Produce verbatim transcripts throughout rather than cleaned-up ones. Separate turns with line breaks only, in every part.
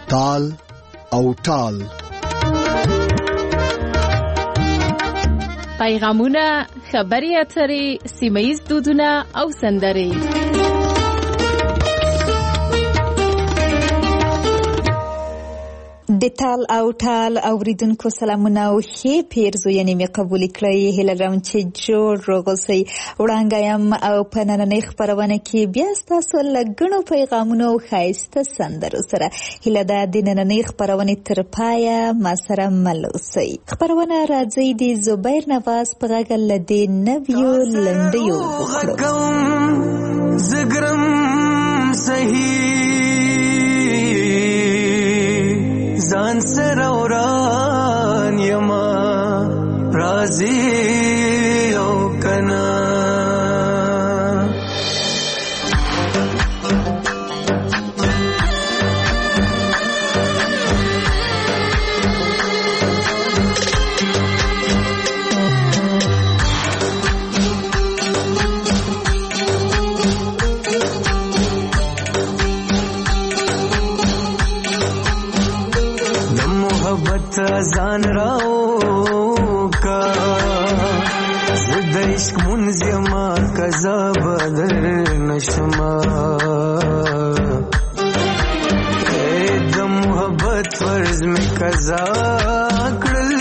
تال او ټال.
پیغامونه، خبري اترې، سیمه‌ییز دودونه او سندرې.
د تال او ټال اوریدونکو سلامونه او ښې پیرزوینې مې قبول کړئ. هیله لرم چې جوړ روغ اوسئ. وړاندې یم او په نننۍ خپرونه کې بیا ستاسو له ګڼو پیغامونو او ښایسته سندرو سره. هیله ده د نننۍ خپرونې تر پایه ما سره مل اوسئ. خپرونه راځي د زبیر نواز په غږ له دې نویو لنډیو وکړو.
زګرم صحیح ځان سره وران یما راځي او کنا ځان راو کا زد عشق منزما کزا بدر نشما اے د محبت فرض میں کزا کړل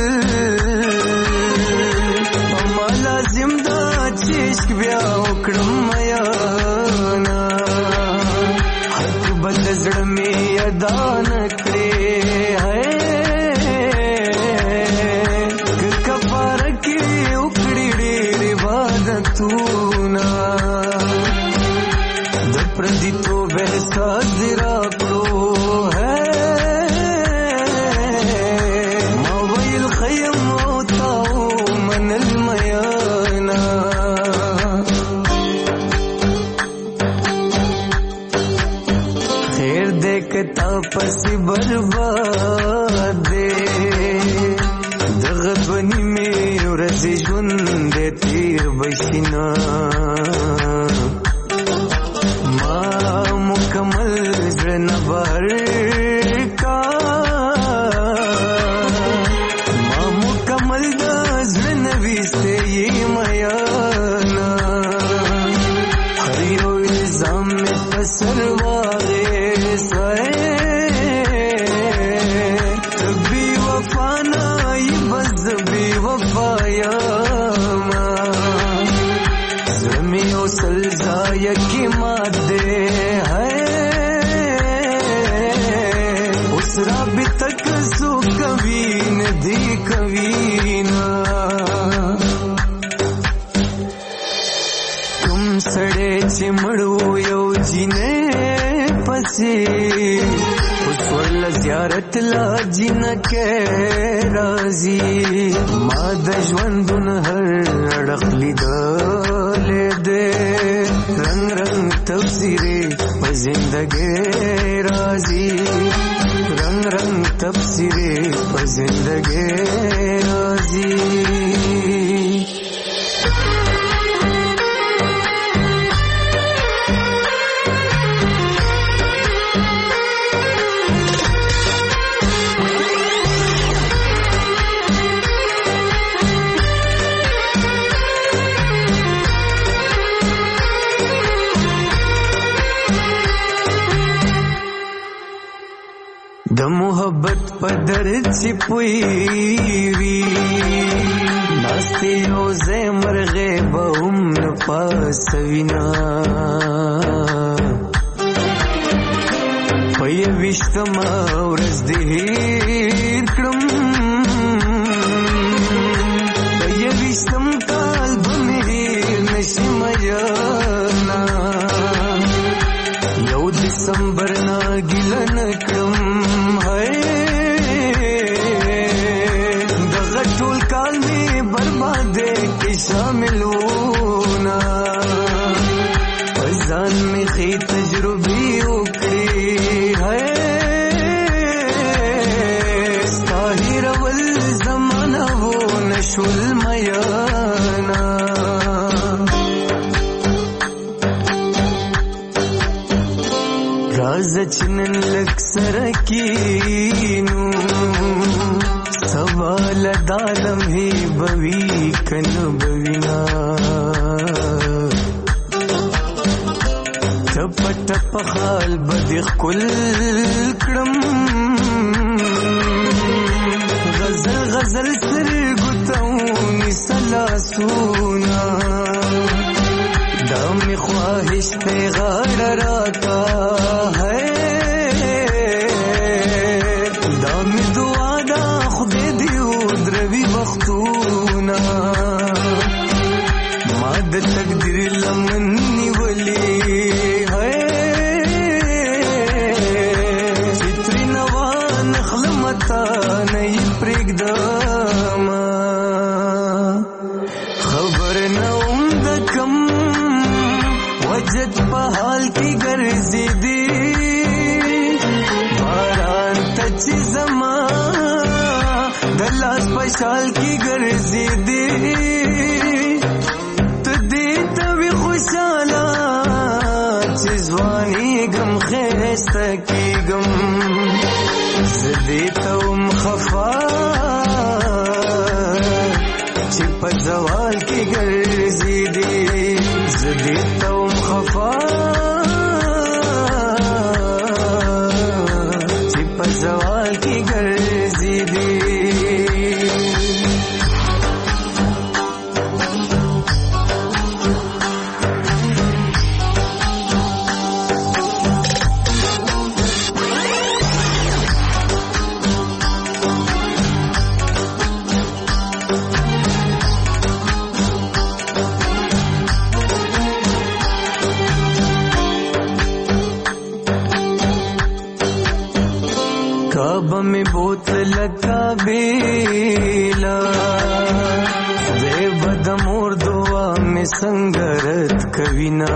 اما لازم دا چې عشق بیا وکړم یا نا حق بد زړه می ادا نکړې پردی تو بہسا ذرا کرو ہے مویل خیم ہوتاو من المیانا خیر دیکھتا پسی برباد دے دغد بنی میں رزی جن دے تیر بشنا مکمل زنبر کا ماں مکمل دا زنبی سے یہ میانا خریو الزام میں پسر واغے سوئے بی وفانا یہ بز بی وفایا زمیو سلزا یکی مادے رابی تک سو کبھی ندی کبھی نا تم سڑے چمڑو یو جینے پسی اس ورل زیارت لا جین کے رازی ما دجوندن ہر اڑخلی دالے دے رنگ رنگ تفسیرے زندگی رازی رنگ رنگ تفسیرے پر زندگی رازی د محبت پدر چی پویوی ناستی او زمر غیب هم نپاسوینا پیوشتما ورز دهیر کرم پیوشتم کال بمیر نشم یانا یو دسمبر نا گلن کرم بربادے کی شاملونا وزان میں خی تجربی اکڑی ہے ستاہر والزمانہ وہ نشو المیانا راز چنن لک سرکینو سوال دالم ہی بوی کن بوینا ٹپ ٹپ خال بدخ کل کرم غزل غزل سر گتاؤنی سلاسونا دام خواہش تے غار راتا ہے دام دعا دا خود دیو دروی وختونا ماد تقدیر لمنی ولی ہے چتری نوان خلمتا نئی پریگ داما خبر نوم دکم وجد پہال کی گرزی دی باران تچی زمان دلاس پشال کی گرزی دی تدیتا بھی خوشالا چیزوانی گم خیستا کی گم زدیتا ام خفا چپ زوال کی گرزی دی زدیتا ام خفا چپ زوال کی گرزی دی کعبہ میں بوتل کابیلا دے بدمور دعا میں سنگرت کوینا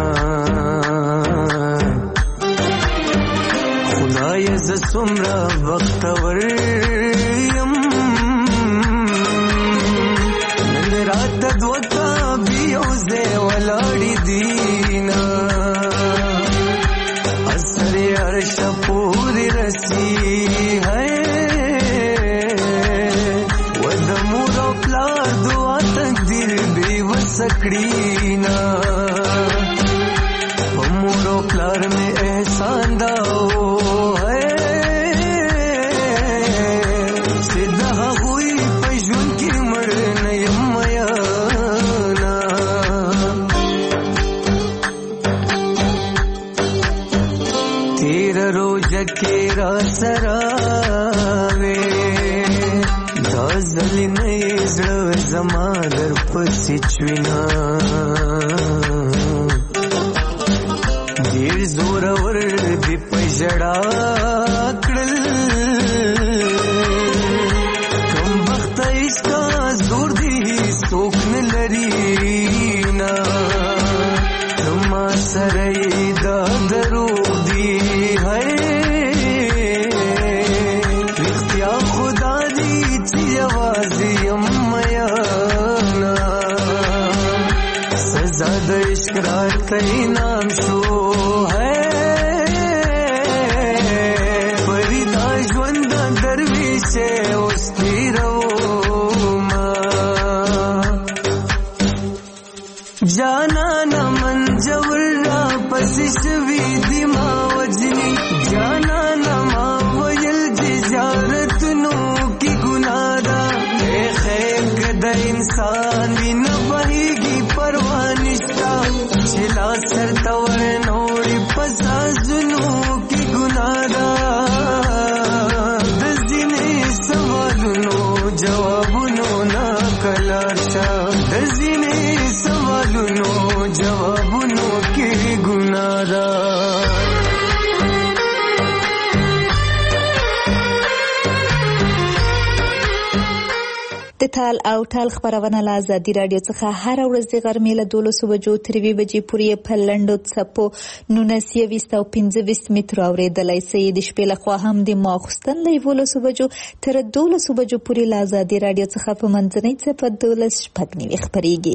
خدای ز سمرا وختور یم نن رات دوتا بیو زے ولاڑی دینا اثر عرش پوری رسی ہے ودمور و پلار دعا تقدیر بے وسکڑینا پمور و پلار میں احسان داؤ ہے سدہ ہوئی پجون کی مرن یمیانا تیرا روج کیرا سراوے دا زلی نیزر زمان در پسی چوینا دیر زور ورد پجڑا کڑل کم بخت اس کا زور دی سوکن لرینا کما سرئی دا درو دی ہے اختیار خدا دی چی آوازی امیانا سزا دا عشق رات کئی نام شو ہے فریدا جوندہ درویش اس کی روما جانا نمن جورا پسش وی دما وجنی جانا نما ویل جزارت نو کی گنادا اے خیر کدا انسان بھی نہ بہی گی پروانشتا چلا سر تور نوڑی پسا زنو کی گنادا دزینے سوالنو جوابنو نا کلاشا دزینے سوالنو جوابنو کی گنادا
د تال او ټال خبرونه له ازادي راډیو څخه هر ورځ د غرمې له دولسو بجو تر یوې بجې پورې په لنډو څپو نولس یویشت او پنځه ویشت مترو اورېدلی سئ. د شپې لخوا هم د ماخوستن له یولسو بجو تر دولسو بجو پورې له ازادي راډیو څخه په منځنۍ څپه دولس شپږ نوي خپرېږي.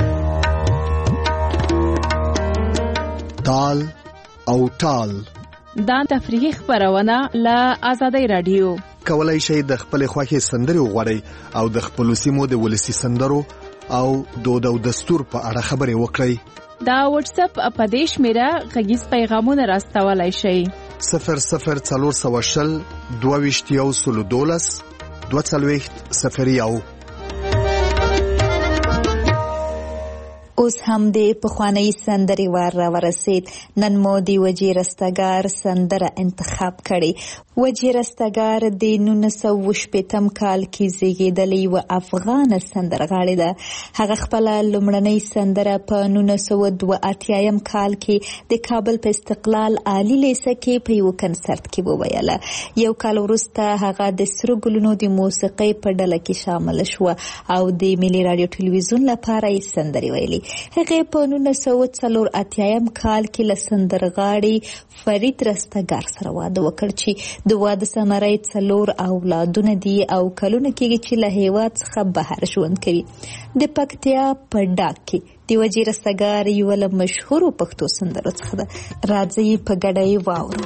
تال او ټال
دا تفریحي خبرونه له آزادۍ رادیو.
کولای شئ د خپل خوښې سندرې وغواړئ او د خپل سیمو د ولسي سندرو او دود او دستور په اړه خبرې وکړئ.
دا واتس اپ په دې شمیره غږیز پیغامونه راستولای شئ.
صفر صفر څلور سوه شل دوه ویشت یو سلو دولس دوه څلوېښت صفر یو.
اوس هم د پخوانۍ سندرې وار را ورسید. نن مو د وجې رستګار سندره انتخاب کړې. وجې رستګار د نولس سوه شپېتم کال کې زیږېدلې یوه افغانه سندرغاړې ده. هغه خپله لومړنۍ سندره په نولس سوه دوه اتیایم کال کې د کابل په استقلال عالي لیسه کې په یو کنسرت کې وویله. یو کال وروسته هغه د سرو ګلونو د موسیقۍ په ډله کې شامل شوه او د ملي رادیو ټلویزیون لپاره یې سندرې ویلې. هغه په نولس سوه څلور اتیایم کال کې له سندرغاړي فرید رستګار سره واده وکړ چې د واده ثمره یې څلور اولادونه دي او کلونه کېږي چې له هېواد څخه بهر ژوند کوي. د پکتیا په ډاګ کې د وجې رستګار یوه له مشهورو پښتو سندرو څخه ده. راځئ په ګډه یې واورو.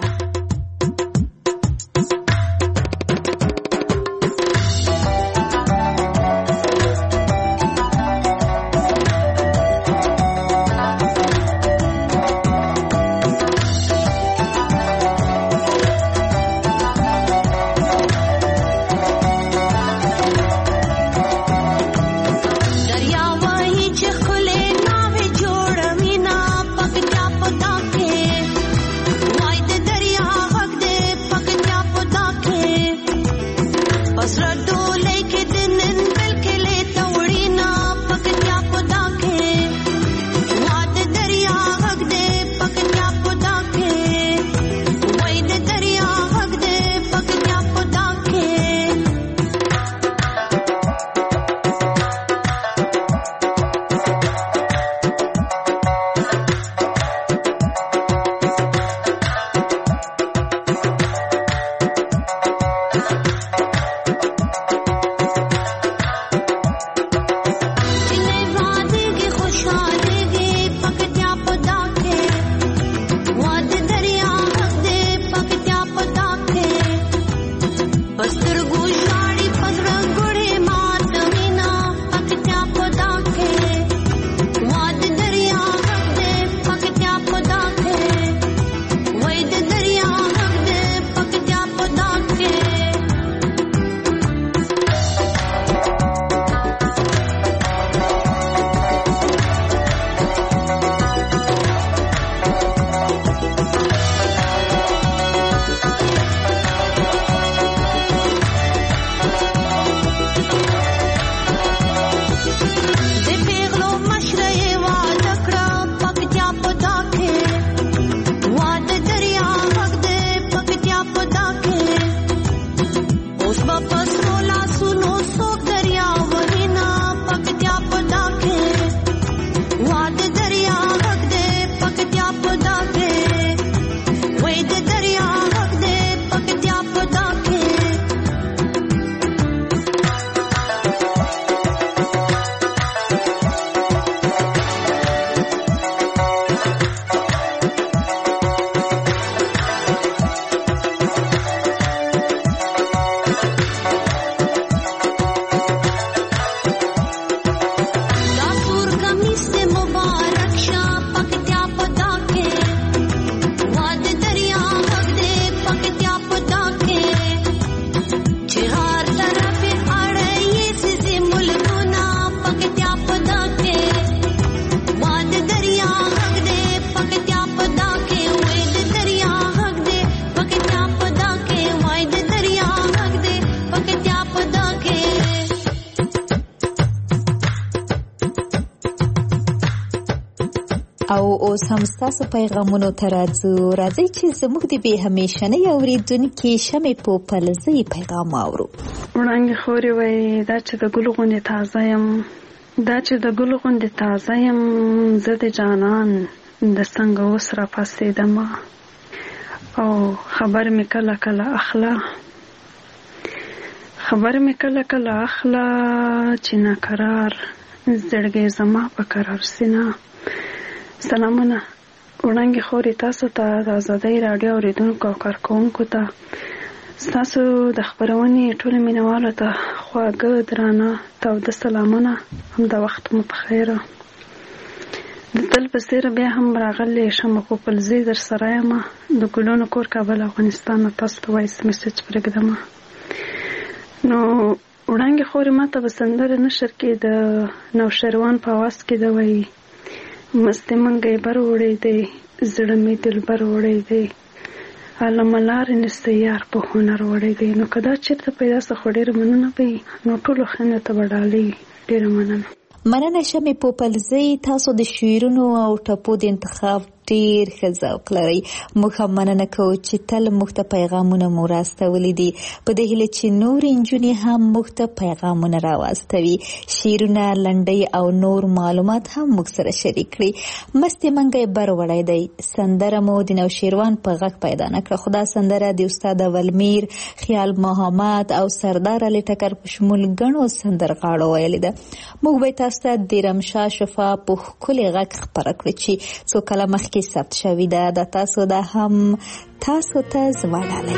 او اوس هم ستاسو پیغامونو ته راځو. راځئ چې زموږ د بې همیشنۍ اورېدونکي شمې پوپلزۍ پیغام واورو.
وړانګې خورې وایي دا چې د ګل غوندې تازه یم، دا چې د ګل غوندې تازه یم، زه د جانان د څنګه اوس را پاڅېدم او خبر مې کله کله اخله خبر مې کله کله اخله چې ناقرار زړګی زما په قرار سینه. سلامونه وړانګې خورې تاسو ته د ازادۍ راډیو اورېدونکو او کارکوونکو ته ستاسو د خپرونې ټولو مینوالو ته خواږه درانه تاوده سلامونه. همدا وخت مو په خیره. د تل په څېر بیا هم راغلی شمه پوپلزۍ در سره یم. د ګلونو کور کابل افغانستان نه تاسو ته وایس میسج پرېږدمه. نو وړانګې خورې ما ته به سندره نشر کې د نوشروان په اواز کې ده وایي مستې منګی بر وړی دی زړه مې دلبر وړی دی عالمه لارې نسته یار په هنر وړی دی. نو که دا چېرته پیدا سه خو ډېره مننه به وي. نو ټولو ښځو ته به ډالۍ. ډېره مننه.
مننه شمې پوپلزۍ. تاسو د شعرونو او ټپو د انتخاب ډیر ښه ذوق لرئ. موږ هم مننه کوو چې تل موږ ته پیغامونه مو راستولي دي. په دې هیله چې نور نجونې هم موږ ته پیغامونه راواستوي. شعرونه، لنډۍ او نور معلومات هم موږ سره شریک کړي. مستې منګی بر وړی دی سندره مو د نوشیروان په غږ پیدا نه کړه. خو دا سندره د استاد اولمیر، خیال محمد او سردار علي ټکر په شمول ګڼو سندرغاړو ویلې ده. موږ به تاسو ته د رمشا شفا په ښکلي غږ خپره کړو چې څو کله مخکې ثبت شوی ده. د تاسو دا هم تاسو ته زما ډالۍ.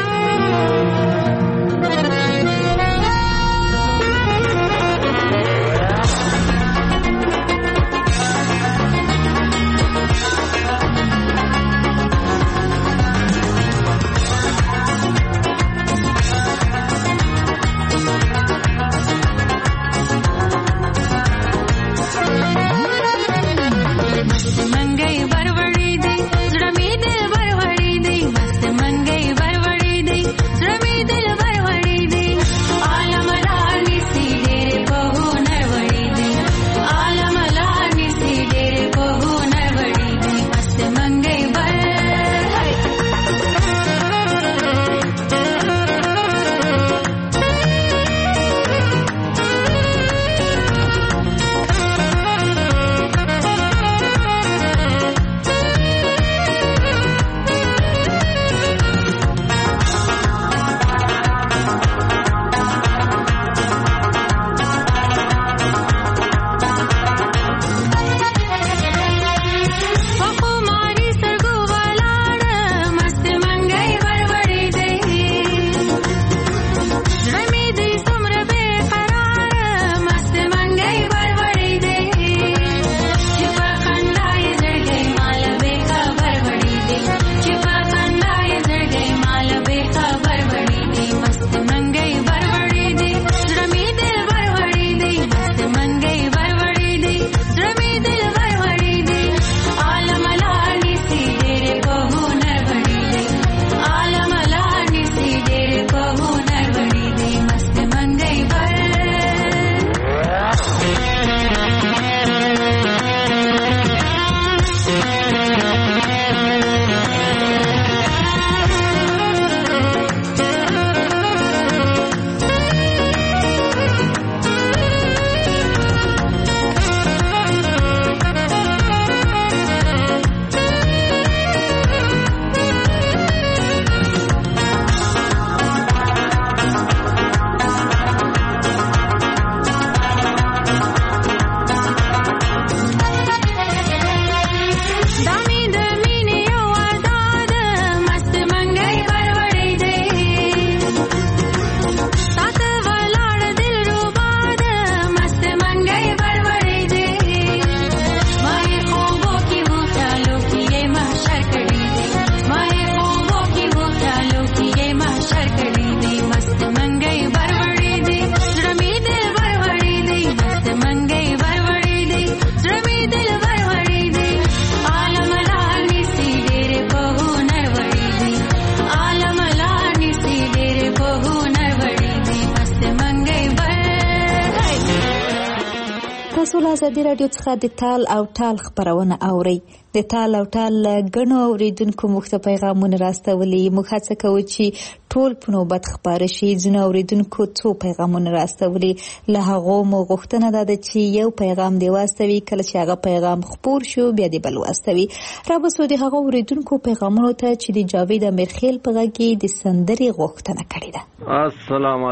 ازادي راډیو څخه د تال او ټال خبرونه اوري. د تال او ټال غنو اوریدونکو موږ ته پیغامونه راستولي. موږ هڅه کوو چې ټول په نوبت خبره شي. ځینې اوریدونکو څو پیغامونه راستولي. له هغو مو غوښتنه ده چې یو پیغام دی واستوي. کله چې هغه پیغام خپور شو بیا دی بل واستوي. را بسو د هغه اوریدونکو پیغامونو ته چې د جاوید امیرخیل په غږ کې د سندري غوښتنه کړې ده.
السلام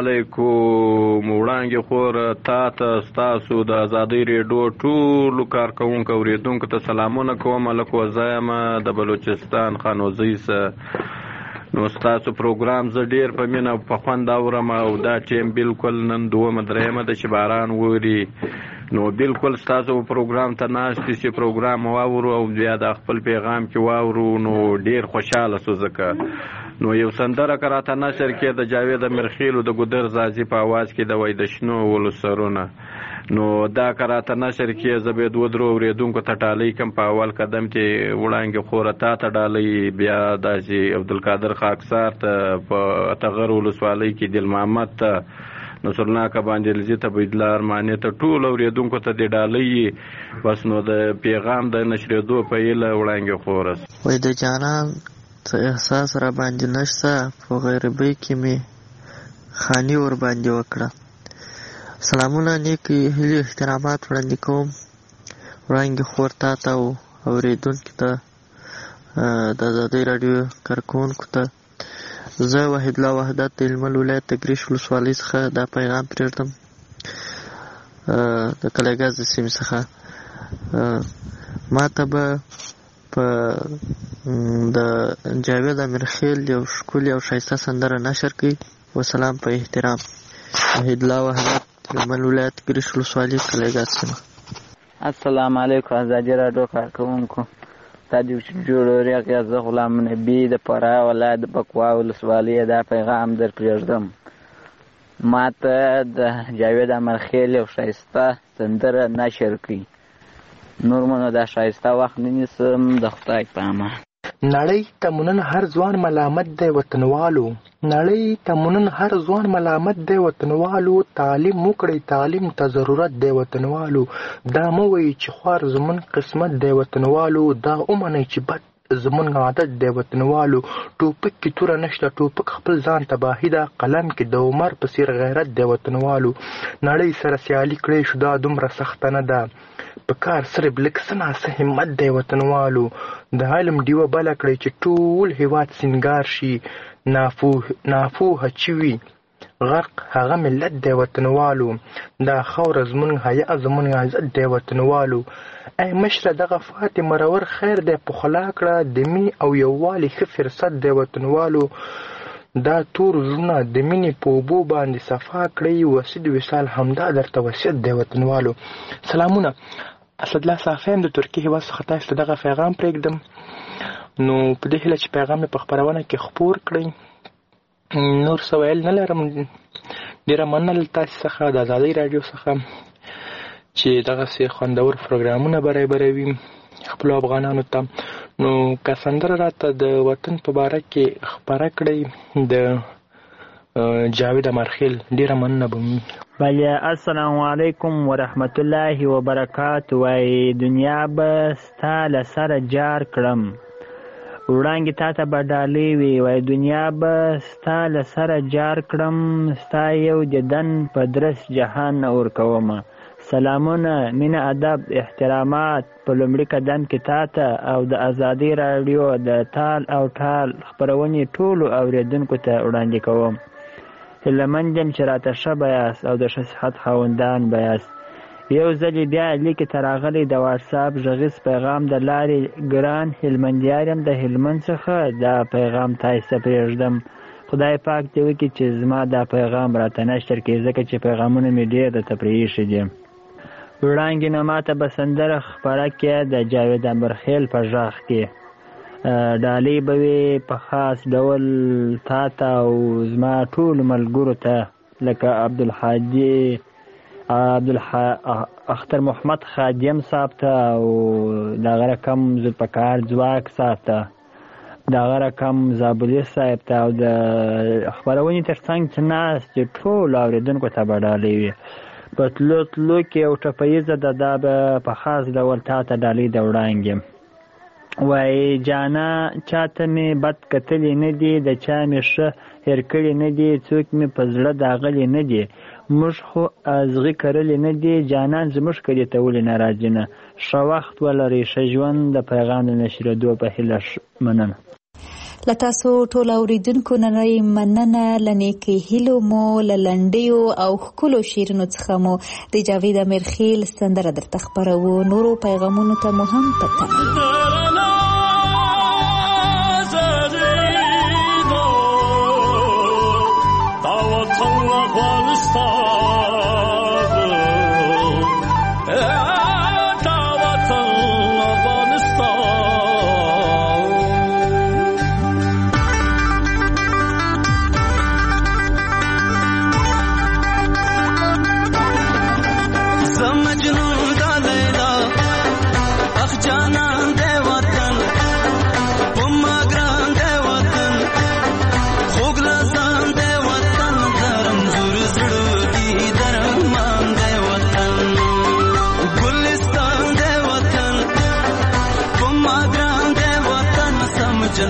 علیکم. وړانګې خور تا ته ستاسو د ازادۍ ریډیو ټول کارکونکو اوریدونکو ته سلامونه کوم. ملک وزایم د بلوچستان خانوزی سه. نو ستاسو پروګرام زه ډیر په مینه په خوند اورم او دا ټیم بالکل نن دومره درېیمه ده چې باران ووري. نو بالکل ستاسو پروګرام ته ناستې چې پروګرام واورو او بیا د خپل پیغام کې واورو نو ډیر خوشحاله سو. ځکه نو یو سندره که راته نشر کې د جاوید امیرخیلو د ګودر زازي په آواز کې د وای د شنو ولو سرونه، نو دا که راته نشر کې زه به دوه درو اورېدونکو ته ډالۍ کم په اول قدم کې وړانګې خوره تا ته ډالۍ، بیا داسې عبدالقادر خاکسار ته په اتغر ولسوالۍ کې دل محمد ته، نصرالله کبانجلزي ته، بيدلا ارماني ته، ټول اورېدونکو ته د ډالۍ. بس نو د پیغام د نشرېدو په هیله وړانګې خوره
وای د جانان څه احساس را باندې نشته، په غریبۍ کې مې خاني ور باندې وکړه. سلامونه، نیک هیلې احترامات وړاندې کوم وړانګې خور تا ته او اورېدونکو ته د ازادۍ راډیو کارکوونکو ته. زه وحید الله وحدت د هلمند ولایت د ګریش ولسوالۍ څخه دا پیغام پرېږدم د کلیګز د سیمې څخه. ما ته به په د جاوید امیرخیل یو ښکلې او ښایسته سندره نشر کړئ. وسلام په احترام. وحید الله وحدت هلمند ولایت ګریش ولسوالۍ کلیګز سیمه.
السلام علیکم ازادي راډیو کارکوونکو. دا د جوړوري غیا زه غلام نبی د فراه ولایت د بکوا ولسوالۍ دا پیغام در پرېږدم. ما ته د جاوید امیرخیل یو ښایسته سندره نشر کړي. نور منو دا ښایسته وخت نه نیسم، د خدای په امان.
نړۍ ته مونن هر ځوان ملامت دی وطنوالو، نړۍ ته مونن هر ځوان ملامت دی وطنوالو، تعلیم وکړئ تعلیم ته ضرورت دی وطنوالو، دا مه وایئ چې خوار زمون قسمت دی وطنوالو، دا ومنئ چې بد زمون عادت دی وطنوالو، ټوپک کې توره نشته ټوپک خپل ځان تباهي ده، قلم کې د عمر په څیر غیرت دی وطنوالو، نړۍ سره سیالي کړئ شو دا دومره سخته نه ده، په کار صرف لږ څه ناڅه همت دی وطنوالو، د علم ډیوه بله کړئ چې ټول هېواد سینګار شي، ناپوهه چې وي غرق هغه ملت دی وطنوالو، دا خاوره زمونږ حیا زمونږ عزت دی وطنوالو، ای مشره دغه فاتح مرور خیر دی پخلا کړه، د مینې او یووالي ښه فرصت دی وطنوالو، دا تور زړونه د مینې په اوبو باندې صفا کړئ، وسید وصال همدا درته وصیت دی وطنوالو. سلامونه، اسدالله صافیم د ترکیې هېواد څخه تاسو ته دغه پیغام پرېږدم. نو په دې هیله چې پیغام مې په خپرونه کې خپور کړئ. نور څه ویل نه لرم، ډېره مننه له تاسې څخه د ازادۍ راډیو څخه چې دغسې خوندور پروګرامونه برابروي خپلو افغانانو ته. نو که سندره راته د وطن په باره کې خپره کړئ د جاوید امیرخیل، ډېره مننه به مې.
بله، السلام علیکم ورحمت الله وبرکاتو. وای دنیا به ستا له سره جار کړم، وړانګې تا ته به ډالۍ وي، وای دنیا به ستا له سره جار کړم، ستا یو دیدن په درس جهان نه ورکومه. سلامونه، مینه، ادب، احترامات په لومړي قدم کې تا ته او د ازادۍ راډیو د تال او ټال خپرونې ټولو اورېدونکو ته وړاندې کوم. هیلهمند یم چې راته ښه به یاست او د ښه صحت خاوندان به یاست. یو ځلې بیا لیکې ته راغلی د واټساپ غږیز پیغام د لارې ګران هلمندیار یم د هلمند څخه دا پیغام تاسو ته پرېږدم. خدای پاک دې وکړي چې زما دا پیغام راته نشر کړي، ځکه چې پیغامونه مې ډېر درته پرېښي دي. وړانګې نه ماته به سندره خپره کړې د جاوید امیرخیل په غږ کې، ډالۍ به وي په خاص ډول تا ته او زما ټولو ملګرو ته، لکه عبدالحادي اختر محمد خادم صاحب ته او دغه رقم ذوالفقار ځواک صاحب ته، دغه رقم زابلي صاحب ته او د خپرونې تر څنګ چې ناست چې ټولو اورېدونکو ته به ډالۍ وي. په تلو تلو کې یو ټپیزه ده، دا به په خاص ډول تا ته ډالۍ د وړانګې. وای جانا چاته مې بد کتلی نه دي، د چا مې ښه هېر کړي نه دي، څوک مې په زړه داغلی نه دي، موږ خو ازغي کرلی نه دي، جانان زموږ کلي ته ولې نه راځي نه. ښه وخت ولرئ، ښه ژوند. د پیغام د نشرېدو په هیله مننه.
له تاسو ټولو اورېدونکو نه مننه. له نیکې هیلو مو، له لنډیو او ښکلو شعرونو څخه مو د جاوید امیرخیل سندره درته خپروو. نورو پیغامونو ته مو هم په تمه.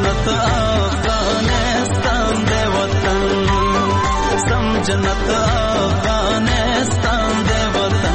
جنت افغانستان دے وطن سم جنت افغانستان دے وطن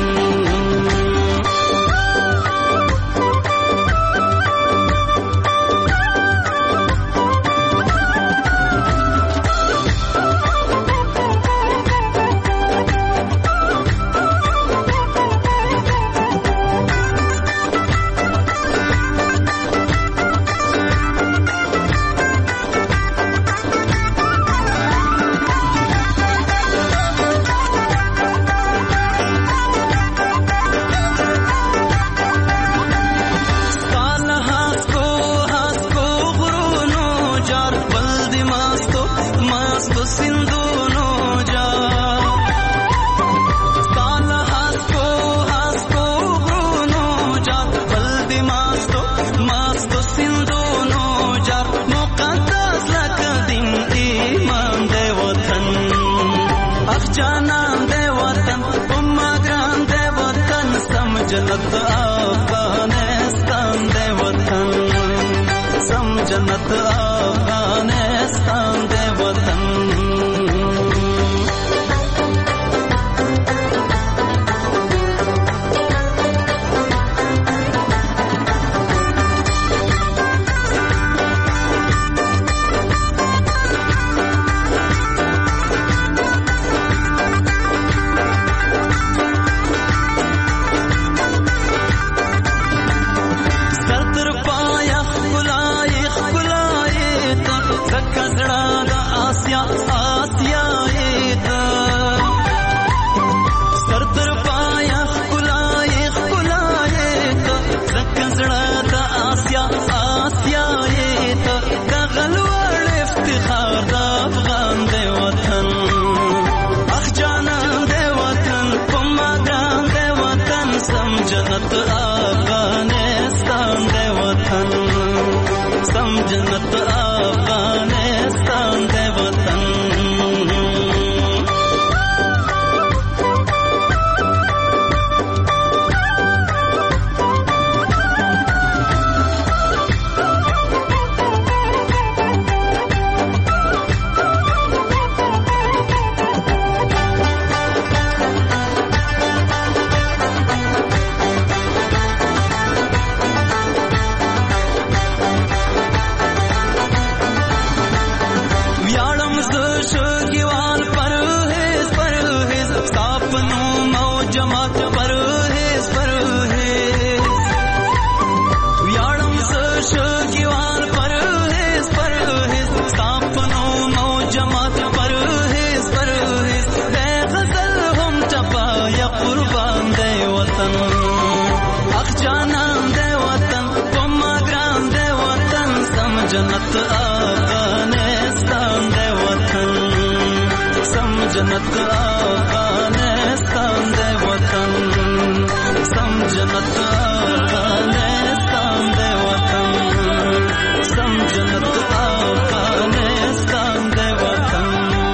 جنت افغانستان دے وطن سم جنت افغانستان دے وطن جنت افغانستان دے وطن سم جنت افغانستان دے وطن جنت افغانستان دے وطن سم جنت افغانستان دے وطن سم جنت افغانستان دے وطن سم جنت افغانستان دے وطن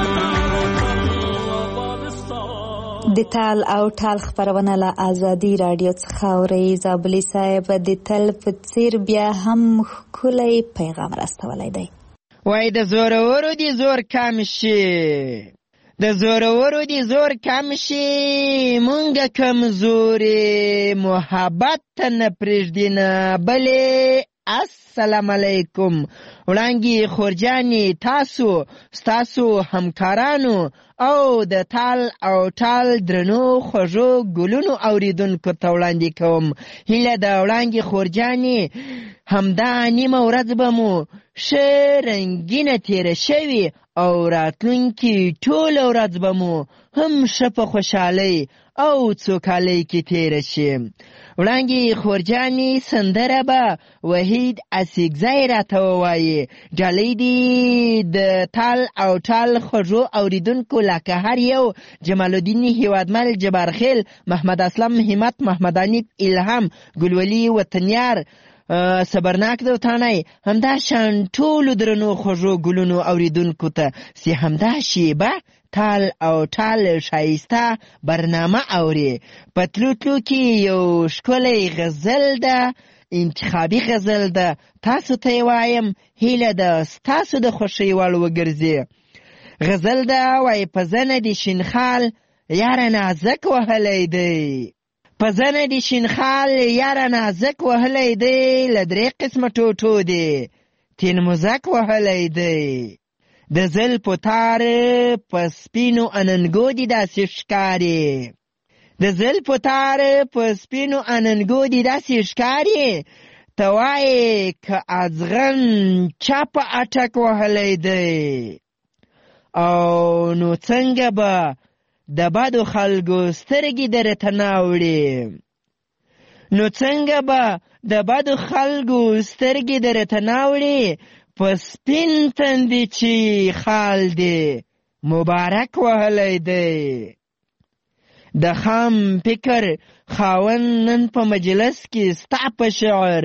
د تال او ټال خبرونه له ازادي رادیو څخه اورئ. زابلي صاحب د تل په څیر بیا هم ښکلی پیغام راستولی دی.
وای د زورورو دي زور کم شي د زورورو دي زور کم شي مونږ کمزوري محبت ته نه پرېږدي نه بلې السلام علیکم. وړانګې خورجانې تاسو ستاسو همکارانو او د تال او ټال درنو خوږو ګلونو اوریدونکو ته وړاندې کوم هیله د وړانګې خورجانې همدا نیمه ورځ به مو ښه رنګینه تېره شوي او راتلونکي ټوله ورځ به مو هم ښه په خوشحالۍ او څوکالۍ کې تېره شي. وړانګې خورجانې سندره به وحید اسیګزی راته ووایي. ډالۍ دي د تال او ټال خوږو اوریدونکو لکه هر یو جمال الدین هیوادمل جبارخیل محمد اسلم همت محمد انیب الهام ګلولي وطنیار صبرناک دوتانی همدا شان ټولو درنو خوږو ګلونو اوریدونکو ته چې همدا شیبه تال او ټال ښایسته برنامه اوري. په تلو تلو کې یو ښکلی غزل ده انتخابي غزل ده. تاسو ته یې وایم هیله ده ستاسو د خوښۍ وړ وګرځي. غزل ده وایي په زنه دې شینخال یاره نازک وهلی دی، په زنه دې شینخال یاره نازک وهلی دی، له درې قسمه ټوټو دی تین مزک وهلی دی. د زلفو تار په سپینو اننګو دې داسې ښکاري، د زلفو تار په سپینو اننګو دې داسې ښکاري، ته وایې که ازغن چا په اټک وهلی دی. او نو څنګه به د بدو خلکو سترګې درته ناوړي، نو څنګه به د بدو خلکو سترګې درته ناوړي، په سپین تندي چې خال دی مبارک وهلی دی. د خام فکر خاوند نن په مجلس کې ستا په شعر،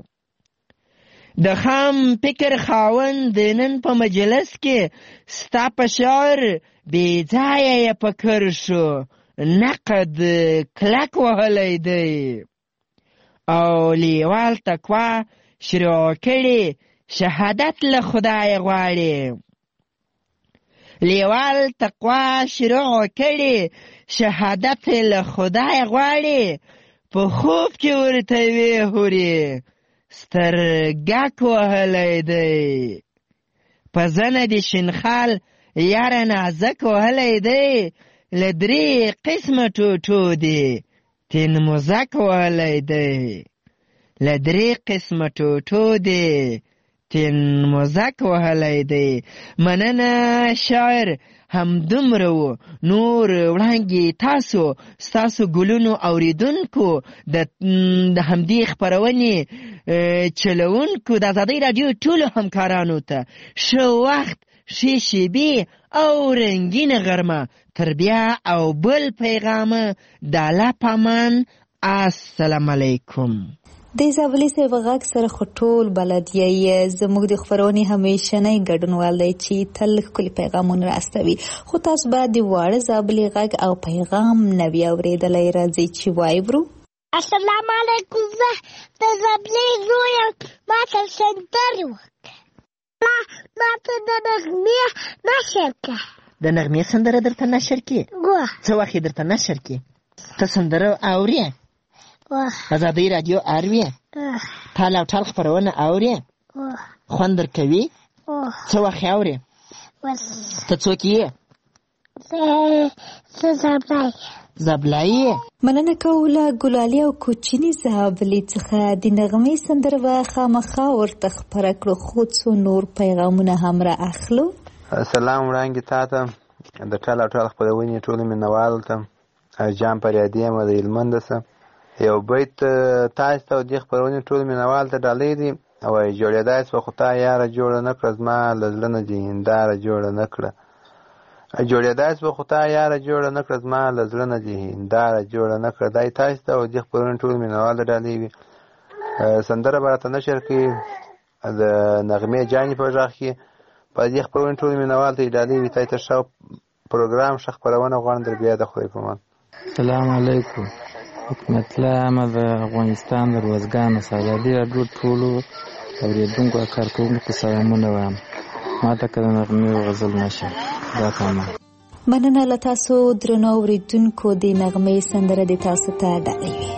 د خام فکر خاوند نن په مجلس کې ستا په شعر، بې ځایه یې فکر شو نقد کلک وهلی دی. او لیوال تقوا شروع کړي شهادت له خدای غواړي، لیوال تقوا شروع کړي شهادت له خدای غواړي، په خوب کې ورته وی هوري سترګک وهلی دی. په زنه دې شینخال یاره نازک وهلی دی، له درې قسمه ټوټو دی تین مزک وهلی دی، له درې قسمه ټوټو دی تین مزک وهلی دی. مننه شاعر همدومره و. نور وړاندې تاسو ستاسو ګلونو اوریدونکو د همدې خپرونې چلونکو د ازادۍ راډیو ټولو همکارانو ته ښه وخت، ښې شیبې او رنګینه غرمه. تر بیا او بل پیغامه د الله په امان. السلام علیکم.
د زابلي صاحب غږ سره خو ټول بلد یې، زموږ د خپرونې همیشنی ګډونوال دی چې تل ښکلي پیغامونه راستوي، خو تاسو به د واړه زابلي غږ او پیغام نه وي اورېدلی. راځئ چې واورو.
السلام علیکم، زه د زابلي زوی یم، ما ته سندرې وکړه، ما ته د نغمې نشر کړه.
د نغمې سندره درته نشر کړي؟ څه وخت یې درته نشر کړي؟ ته سندره اورې؟ ازادۍ راډیو اورې؟ تال او ټال خپرونه اورې؟ خوند درکوي؟ څه وخت یې اورې؟ ته څوک یې؟
زه زابلی
زابلی یې؟
مننه کوو له ګلالي او کوچني زابلي څخه. د نغمې سندره به خامخا ورته خپره کړو، خو څو نور پیغامونه هم را اخلو.
سلام وړاندې تا ته د ټال او ټال خپرونې ټولو مینوالو ته. جان فریادي یم د هلمند څخه. یو بیت تاسو ته او دې خپرونې ټولو مینوالو ته ډالۍ دي. وایي جوړېدای سوه خو تا یاره جوړه نه کړه، زما له زړه نه دې هنداره جوړه نه کړه. جوړېدای سوه خو تا یاره جوړه نه کړه، زما له زړه نه دې هنداره جوړه نه کړه. دا یې تاسو ته او دې خپرونې ټولو مینوالو ته ډالۍ وي. سندره به راته نشر کړي د نغمې جانې په غږ کې. په دې خپرونې ټولو مینوالو ته یې ډالۍ وي. تاسو ته ښه پروګرام، ښه خپرونه غواړم. در بیا د خدای په امان.
السلام علیکم. حکمت الله احمد د افغانستان د روزګانو څخه ازادي راډیو ټولو اورېدونکو او کارکوونکو سلامونه وایم. ما ته که د نغمې غزل نشم دا کامان.
مننه له تاسو درنو اورېدونکو. د نغمې سندره د تاسو ته ډالۍ وي.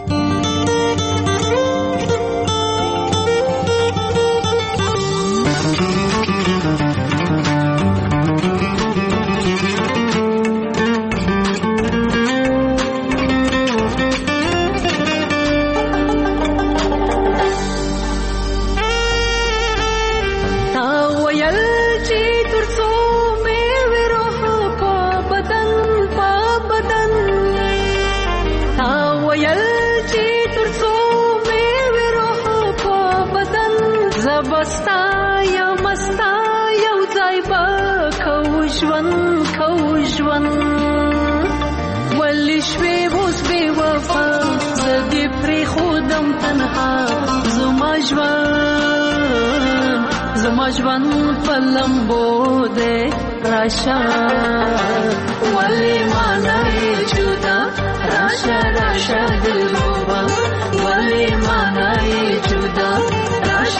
ژوند په لمبو دی راشه ولې مانه جدا راشه راشه دلربا ولې مانه جدا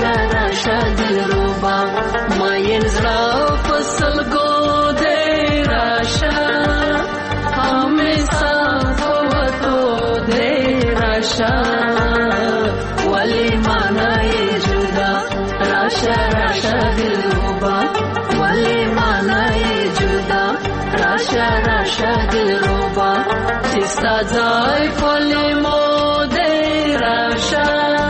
راشه راشه دلربا ماین زړه فصل ګو دې راشه همیشه فوتو دې راشه ولی مانای جدا راشه راشه دلربا ولی مانای جدا راشه راشه دلربا چستا ځای فلی مو دې راشه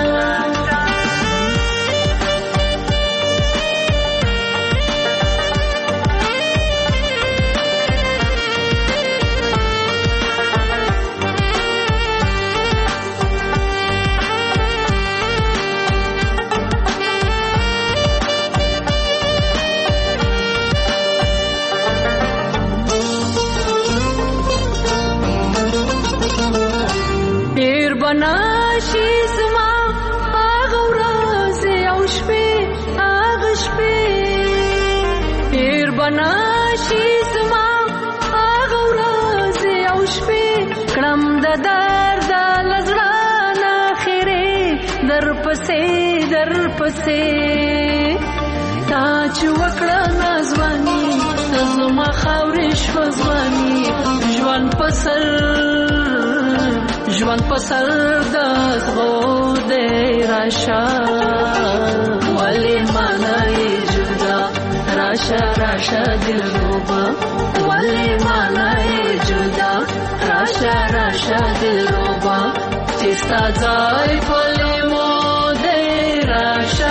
بناشي زما هغه ورځې او شپې هغه شپې ډېر بناشي زما هغه ورځې او شپې کړم د درد له زړه نه خیرې درپسې درپسې تا چې وکړه نازواني ته زما خاورې شوه ځواني ژوند په سر ژوند په سر د زغو دې راشه ولې مانای جدا راشه راشه دلربا ولې مانای جدا راشه راشه دلربا چې ستا ځای پلې مو دې راشه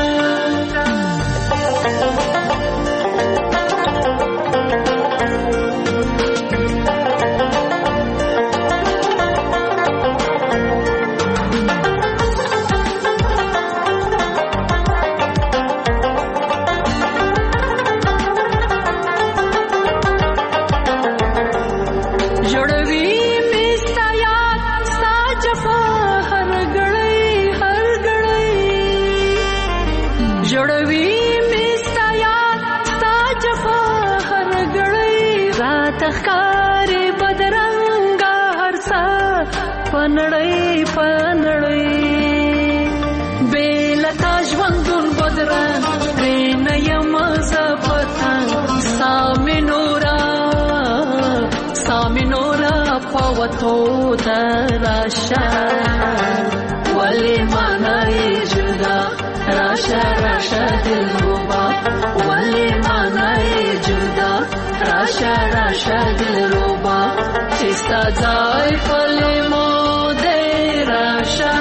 تخکاری بدرنگا هرسا پنړی پنړی بیلتا ژوندون بدرن رین یم زپتن سامی نورا سامی نورا پوتو دراشا ولی مانای جدا راشا راشا دلربا ولی مانای جدا راشه راشه دلربا چې ستا ځای پلې مو دې راشه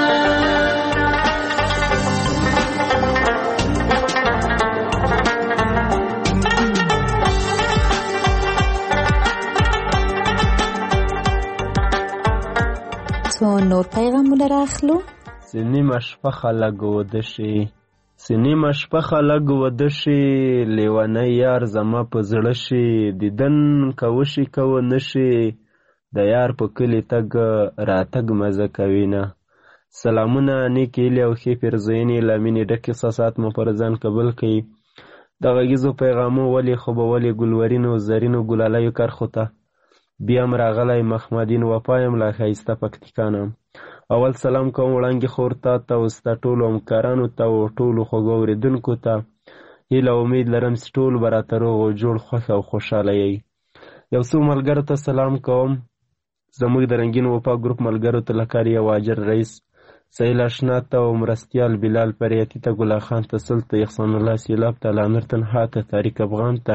څو نور پیغامونه راخلو
سنیمه شپه خلک وده شي سنیمه شپه خلک وده شي لیونی یار زما په زړه شي دیدن که وشي که ونه شي د یار په کلي تګ راتګ مزه کوي نه سلامونه نیکې هیلې او ښې پیرزوینې له مینې ډک احساسات مو پر ځان قبول کوي د غږیزو پیغامو ولې خو به ولې ګلورینو زرینو ګلالیو کرښو ته بیا م راغلی محمدین وفا یم له ښایسته پکتیکا نه اول سلام کوم وړانګې خور ته ته او ستا ټولو همکارانو ته او ټولو خوږو اورېدونکو ته هیله امید لرم چې ټول به راته روغ او جوړ خوښ او خوشحاله یئ یو څو ملګرو ته سلام کوم زموږ د رنګین وفا ګروپ ملګرو ته لکار یو واجر رئیس سهیل اشنا ته او مرستیال بلال پریاتي ته ګلا خان ته سل ته احسان الله سیلاب ته لامر تنها ته طارق افغان ته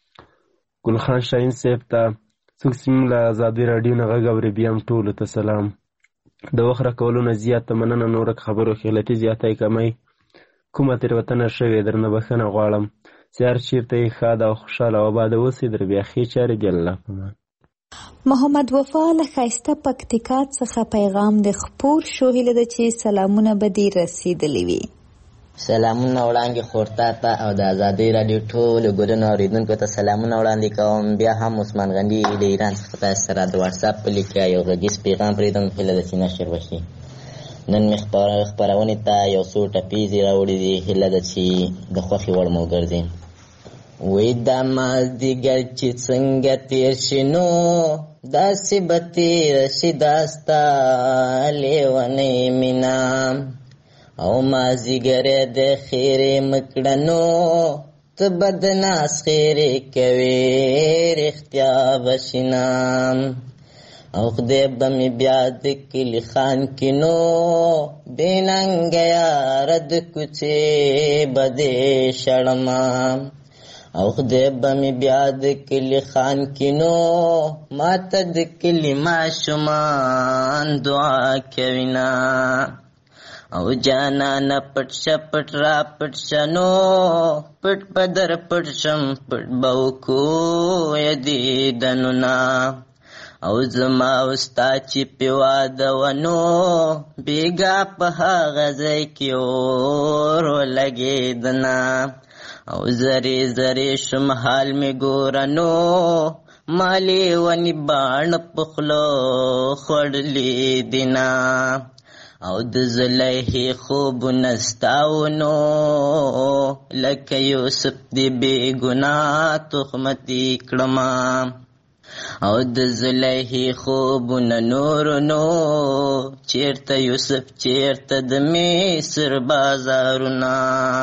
ګل خان شاهین صاحب ته څوک چې موږ له ازادي راډیو نه غږ اوري بیا هم ټولو ته سلام د وخت راکولو نه زیاته مننه نوره خبرو کې غلطي زیاتی کمی کومه تېروتنه شوې درنه بښنه غواړم چې هر چېرته یې ښاد او خوشحاله او آباده اوسئ در بیا ښې چارې د الله په امان
محمد وفا له ښایسته پکتیکا څخه پیغام د خپور شو هیله ده چې سلامونه به دې رسېدلي وي
سلامونه وړاندې خورتا ته او د ازادۍ راډیو ټولو ګلونو اورېدونکو ته سلامونه وړاندې کوم بیا هم عثمان غني د ایران څخه تاسو سره د واتساپ په لیک یو غږیز پیغام پرېږدم هیله ده چې نشر وشي نن مې خپرونې ته یو څو ټپیزې راوړي دي هیله ده چې د خوښې وړ مو وګرځي وی دا مازدیګر چې څنګه تېر شي نو داسې به تېره شي دا ستا لیونۍ مینه او مازیګری د خیرې مکړنو ته بدناس خیرې کوې رښتیا بشینام او خدای به مې بیا د کلي خان کې نو بې ننګه یاره د کوڅې به دې شړمه او خدای به مې بیا د کلي خان کې نو ما ته د کلي ماشومان دعا کوینه او جانانه پټ شه پټ را پټ شه نو پټ په در پټ شم پټ به وکو یې دیدنونه او زما او ستا چې پې واده ونو بېګا په هغه ځای کې اور ولګېدنه او زرې زرې شم حال مې ګوره نو مالې ونې باڼه په خوله خوړلې دینه او د زلیخې خوبونه ستاونو لکه یوسف دې بې ګناه تهمتې کړمه او د زلیخې خوبونه نورو نو چیرته یوسف چیرته د مصر بازارونه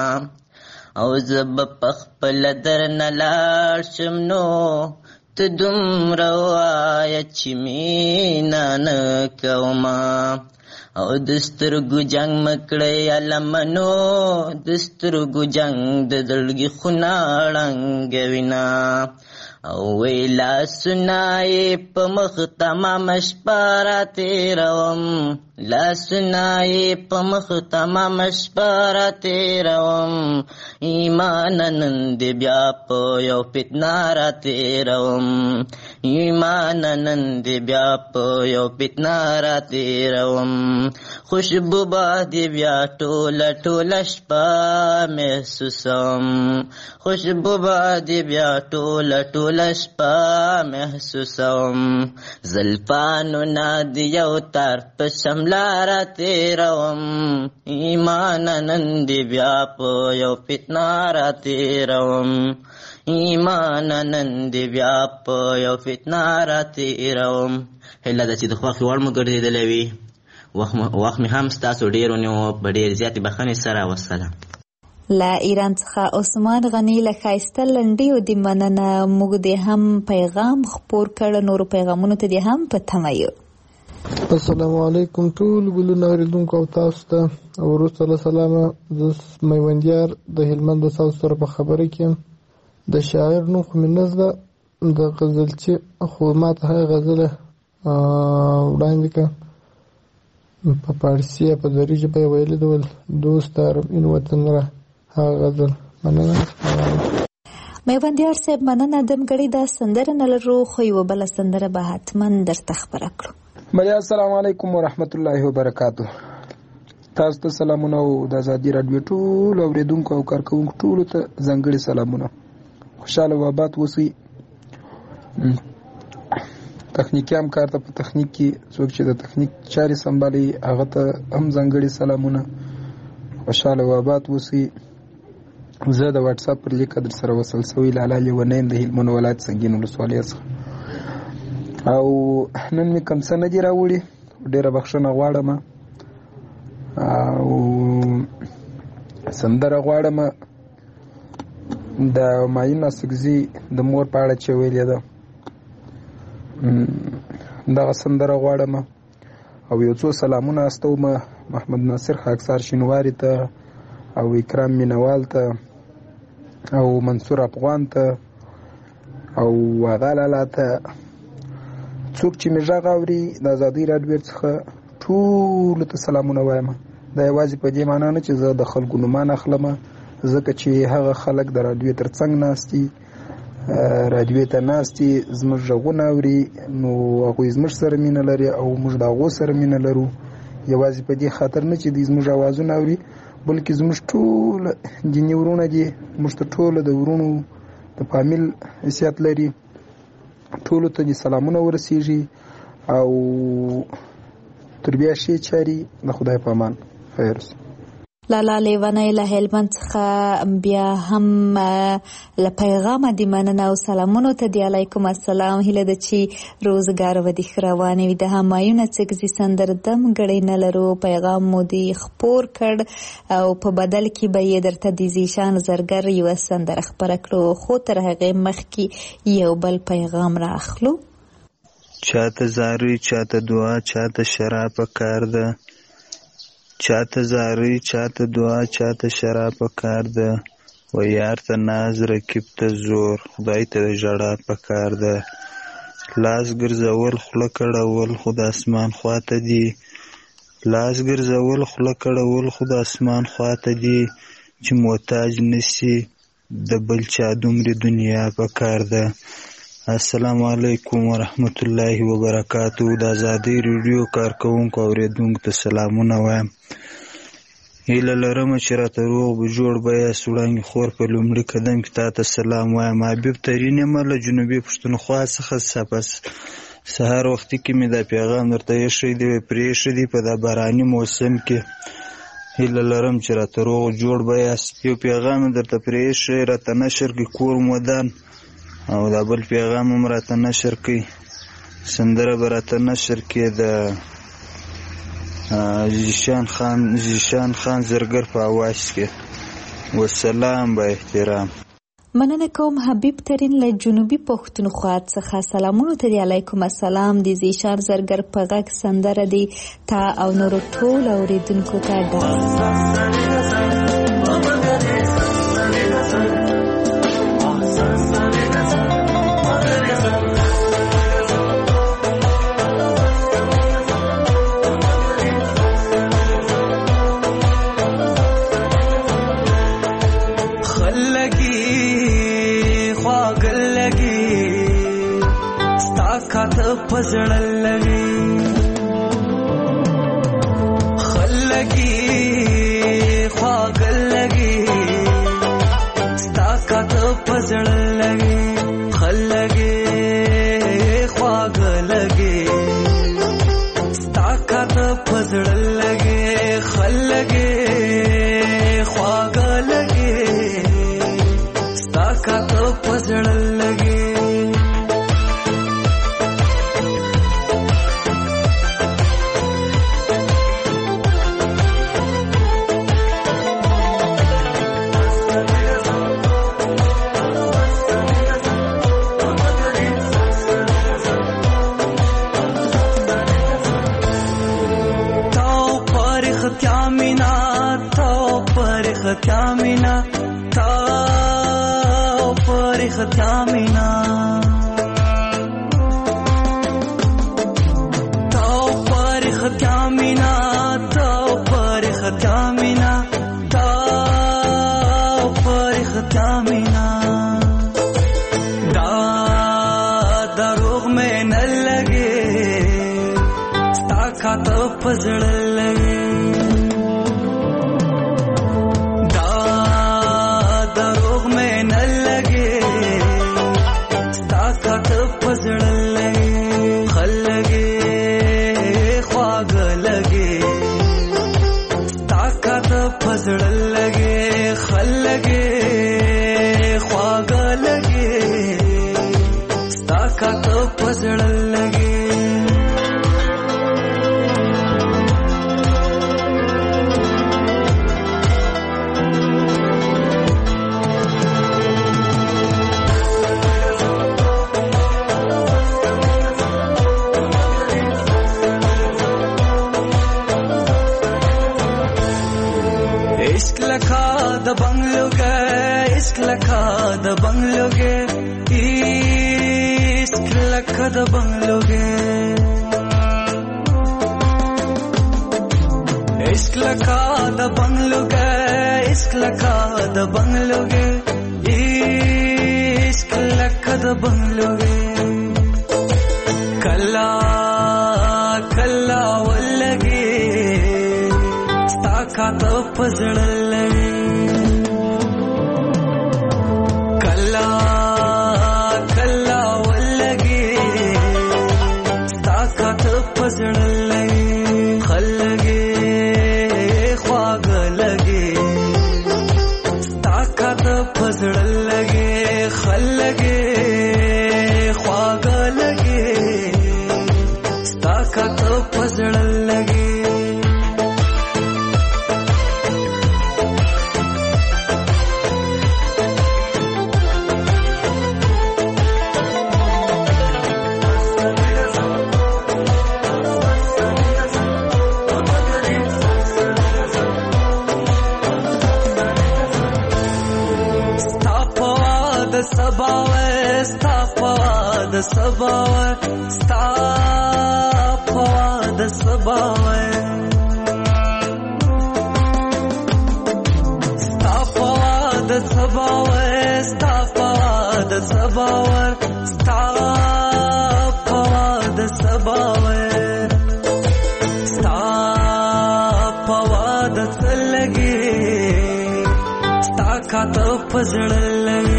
او زه به پخپله درنه لاړ شم نو ته دومره ووایه چې مینه نه کومه او د سترګو جنګ مه کړئ علمنو د سترګو جنګ د زړګي خونه ړنګوینه او وی لاسونه یې په مخ تمامه شپه راتېروم لاسونه یې په مخ تمامه شپه راتېروم ایمانه نن دې بیا په یو فتنه راتېروم ایمانه نن دې بیا په یو فتنه راتېروم خوشبو به دې بیا ټوله ټوله شپه محسوسوم خوشبو به دې بیا ټوله ټوله شپه محسوسوم زلفانو نه دې یو تار په شمله راتېروم ایمانه نن دې بیا په یو فتنه راتېروم ایمانه نن دې بیا په یو فتنه راتېروم. هیله ده چې د خوښې وړ مو ګرځېدلی وي. وخت مې هم ستاسو ډېر ونیو په ډېر زیاتې بښنې سره. وسلام.
له ایران څخه عثمان غنی له ښایسته لنډیو دې مننه. موږ دې هم پیغام خپور کړ، نورو پیغامونو ته دې هم په تمه یو.
السلام علیکم ټول ګلونه اورېدونکو او تاسو ته. وروسته له سلامه زه میوندیار د هلمند د ساوث سره په خبره کې یم. د شاعر نوم خو مې نه زده، د غزلچي خو ما ته هغه غزله وړاندې کړه په فارسي یا په دري ژبه یې ویلې ده، دوست دارم این وطن را، هغه غزل. مننه.
میوندیار صاحب مننه. دمګړی دا سندره نه لرو، خو یوه بله سندره به حتما درته خپره کړو.
ملیا السلام علیکم ورحمت الله وبرکاتو. تاسو ته سلامونه او د ازادي راډیو ټول اوریدونکو او کارکونکو ټولو ته ځانګړي سلامونه. خوشاله و آباد اوسئ. تخنیکي همکار ته په تخنیک کې څوک چې د تخنیک چارې سمبالي هغه ته هم ځانګړي سلامونه. خوشاله و آباد اوسئ. زه د واټس اپ پر لیک در سره وصل سوی لاله لیونیم د هلمند ولایت سنګین ولسوالۍ څخه. او نن مې کوم څه نه دي راوړي، ډېره بخښنه غواړم. او سندره غواړم د ماین اسکزي د مور په اړه چې ویلې ده، دغه سندره غواړم. او یو څو سلامونه استوم محمد ناصر خاکسار شینواري ته، او اکرام مینوال ته، او منصور افغان ته، او غالاله ته. څوک چې مې غږ اوري د ازادۍ راډیو څخه ټولو ته سلامونه وایم. دا یوازې په دې معنا نه چې زه د خلکو نومان اخلم، ځکه چې هغه خلک د راډیو تر څنګ ناستي، راډیو ته ناستي، زموږ غږونه اوري، نو هغوی زموږ سره مینه لري او موږ د هغو سره مینه لرو. یوازې په دې خاطر نه چې دوی زموږ اوازونه اوري، بلکې زموږ ټول دیني ورونه دي، موږ ته ټولو د ورونو د فامیل حیثیت لري. ټولو ته دې سلامونه ورسیږي او تر بیا ښې چارې د خدای په امان. خیر.
لالا لیوانای له هلمند څخه بیا هم له پیغامه د مننه او سلامونو ته دی علیکم السلام هیله ده چې روزګار و د ښه روانې وي د همایون څکزي سندردم ګړی نه لرو پیغام مو دی خپور کړ او په بدل کې به یې درته د زیشان زرګر یوه سندره خپره کړو خو تر هغې مخکې یو بل پیغام را اخلو.
چاته زاروی چاته دعا چاته شراب پکار ده چاته زاروی چاته دعا چاته شراب پکار ده و یار ته ناز رکیب ته زور خدای ته ژړا پکار ده لاس ګرځول خوله کړول خو د اسمان خواته دي لاس ګرځول خوله کړول خو د اسمان خواته دي چې محتاج نسی د بل چا دومره دنیا پکار ده. السلام علیکم ورحمت الله وبرکاتو. د آزادۍ ریډیو کارکوونکو اوریدونکو ته سلامونه وایم. هیله لرم چې راته روغ به جوړ به یاست. وړانګې خور په لومړي قدم کې تا ته سلام وایم. حبیب ترین یم له جنوبي پښتونخوا څخه سپس سهار وختي کې مې دا پیغام درته ایښی دی پرېښی دی په دا باراني موسم کې. هیله لرم چې راته روغ جوړ به یاست. یو پیغام مې درته پرېښی راته نشر کړي کور مودان او دا بل پیغام هم راته نشر کړي سندره به راته نشر کړي د زیشان خان زیشان خان زرګر په اواز کې. والسلام با احترام.
مننه کوم حبیب ترین له جنوبي پښتونخوا څخه سلامونو ته دی علیکم السلام. د زیشان زرګر په غږ سندره دی تا او نورو ټول اوریدونکو ته ډاډ.
پزړل لګي خلګي خواګل لګي ستا کاته پزړل لګي خلګي خواګل لګي ستا کاته پزړل لګي خلګي خواګل لګي ستا کاته پزړل لګي. Kamina ta par khamina ta par khamina ta par khamina ta par khamina da darugh mein n lage sta khat fazl lage the bungalow ke isk lakha the bungalow ke isk lakha the bungalow ke isk lakha the bungalow ke isk lakha the bungalow ke isk lakha the bungalow ke kalla kalla wallage sta ka to pazal खलगे ख्वाग लगे سباوه ستا پوا د سباوه ستا پوا د سباوه ستا پوا د سباوه ستا پوا د سباوه ستا پوا د سباوه ستا پوا د څلګي ستا کاته پزړلې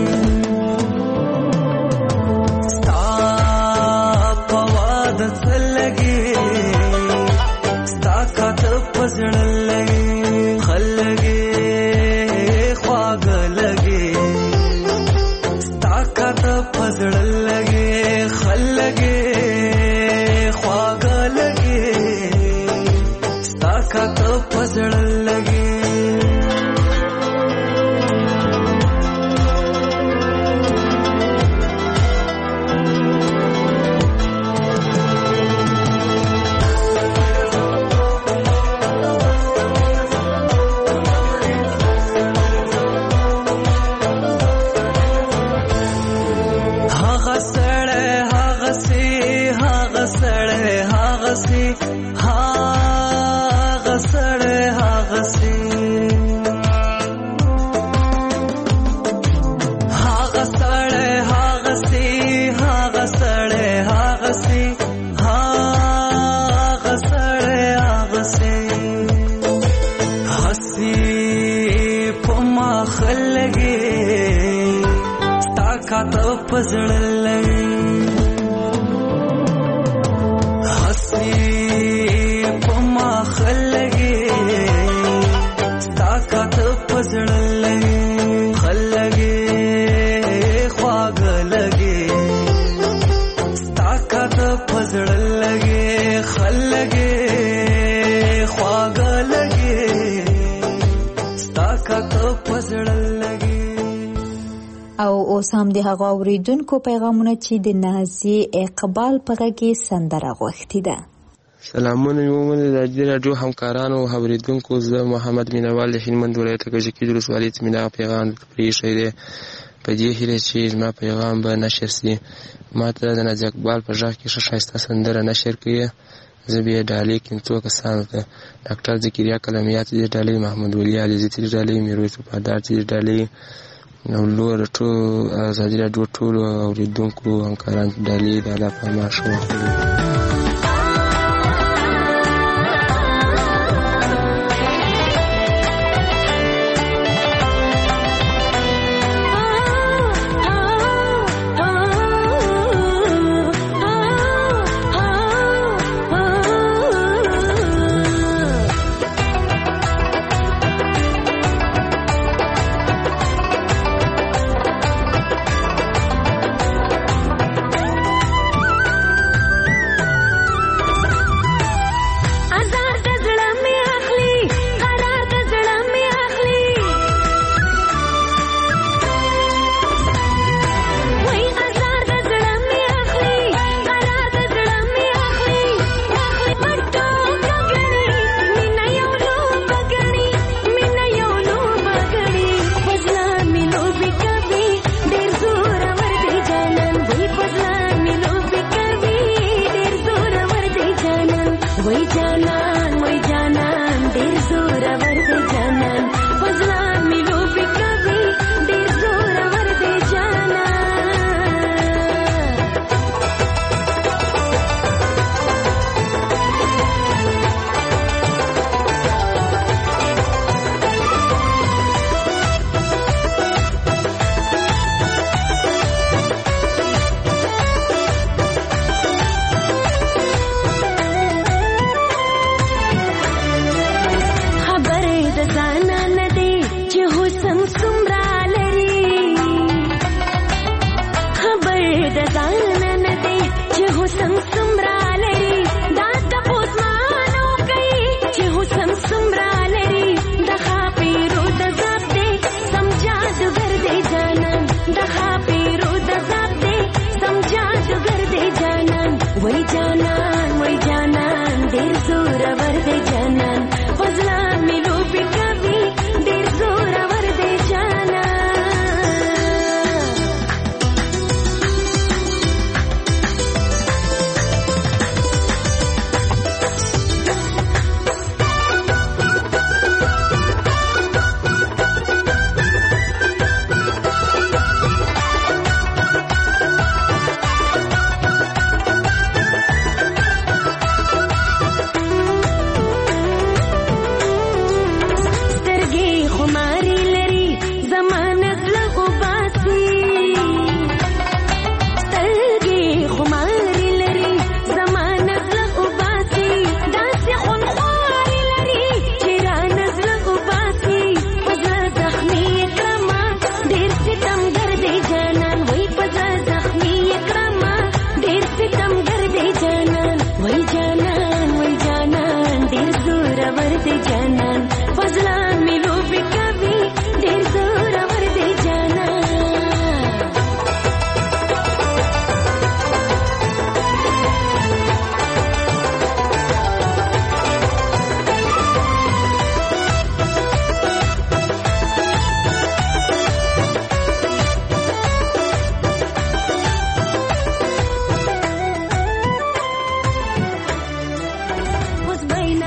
پزړلې خلګي خواګلګي ستا کته پزړلې خلګي خواګلګي ستا کته پزړلګي پزړلې حسي پما خلګي ستا کته پزړلې خلګي خواګلګي ستا کته پزړلې خلګي خواګلګي ستا کته پزړلې.
او اوس هم د هغه اوریدونکو پیغامونه چې د نازي اقبال په غږ کې سندره غوښتې ده.
سلامونه یومن د دې راډیو همکارانو او اوریدونکو، زه محمد مینوال د هلمند ولایت کجکي د ولسوالۍ مینا پیغام پریښی دی په دې هیله چې زما پیغام به نشر سي. ما ته د نازي اقبال په غږ کې ښه ښایسته سندره نشر کړې. زه بیا ډالۍ کوم څو کسانو ته: ډاکټر ذکریا کلمیات دې ډالۍ، محمود ولی علیزي دې ډالۍ، میرویس وفادار دې ډالۍ، نو لور ټول ازادي راډیو ټول اوریدونکو همکاران ډالۍ د الله په امان شو.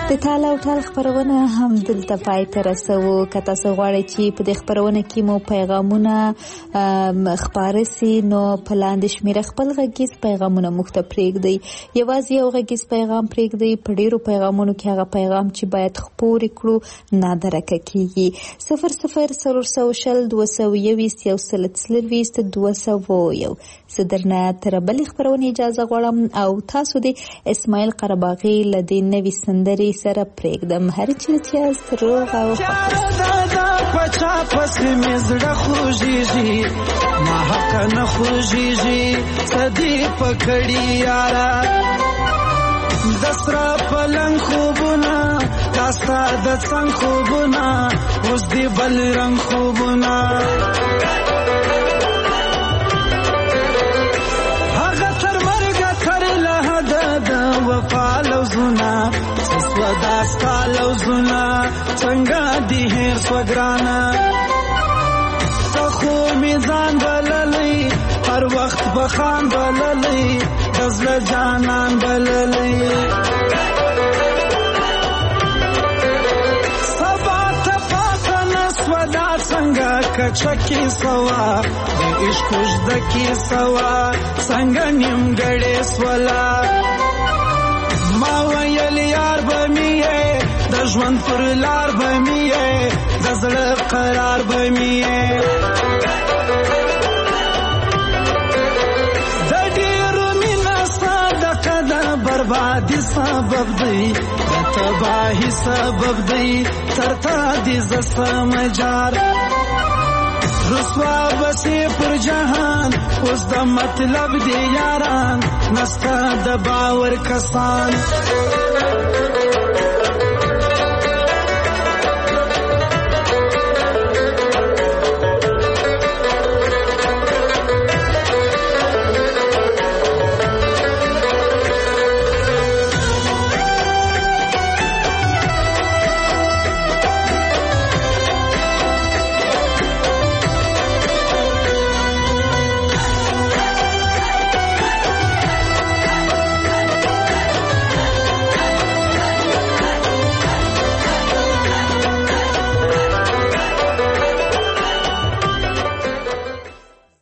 د تال او ټال خپرونه هم دلته پای ته رسوو. که تاسو غواړئ چې په دې خپرونه کې مو پیغامونه خپاره سي نو په لاندې شمېره خپل غږیز پیغامونه موږ ته پرېږدئ. یوازې یو غږیز پیغام پرېږدئ. په ډېرو پیغامونو کې هغه پیغام چې باید خپور کړو نادرکه کېږي. صفر صفر څلور سوه شل دوه سوه یوویشت یو سل څلرویشت دوه سوه یو. زه درنه تر بلې خپرونې اجازه غواړم او تاسو د اسماعیل قرهباغي له دې نوې سندرې سره پرېږدم. هر چیرته یاست روغ او
پچا پسې مې زړه خوږېږي ناحقه نه خوږېږي څه دې پکړي یاره د سره پلنګ خوبونه دا ستا د څنګ خوبونه اوس دې بل رنګ خوبونه هغه تر مرګه تر له حده د وفا لوزونه سودا ستا لوزونه څنګه دې هېر سوه ګرانه ته خو مې ځان بللی هر وخت بخان بللی د زړه جانان بللی سبا ته پاته نه سوه دا څنګه کچه کې سوه د عشق اوږده کې سوه څنګه نیمګړې سوله ما ویل یار به مې یې د ژوند پر لار به مې یې د زړه قرار به مې یې د ډېرو مینه صدقه د بربادي سبب دی د تباهي سبب دی تر تا دې زه سم جار رسوا بسې پر جهان اوس د مطلب دی یاران نسته د باور کسان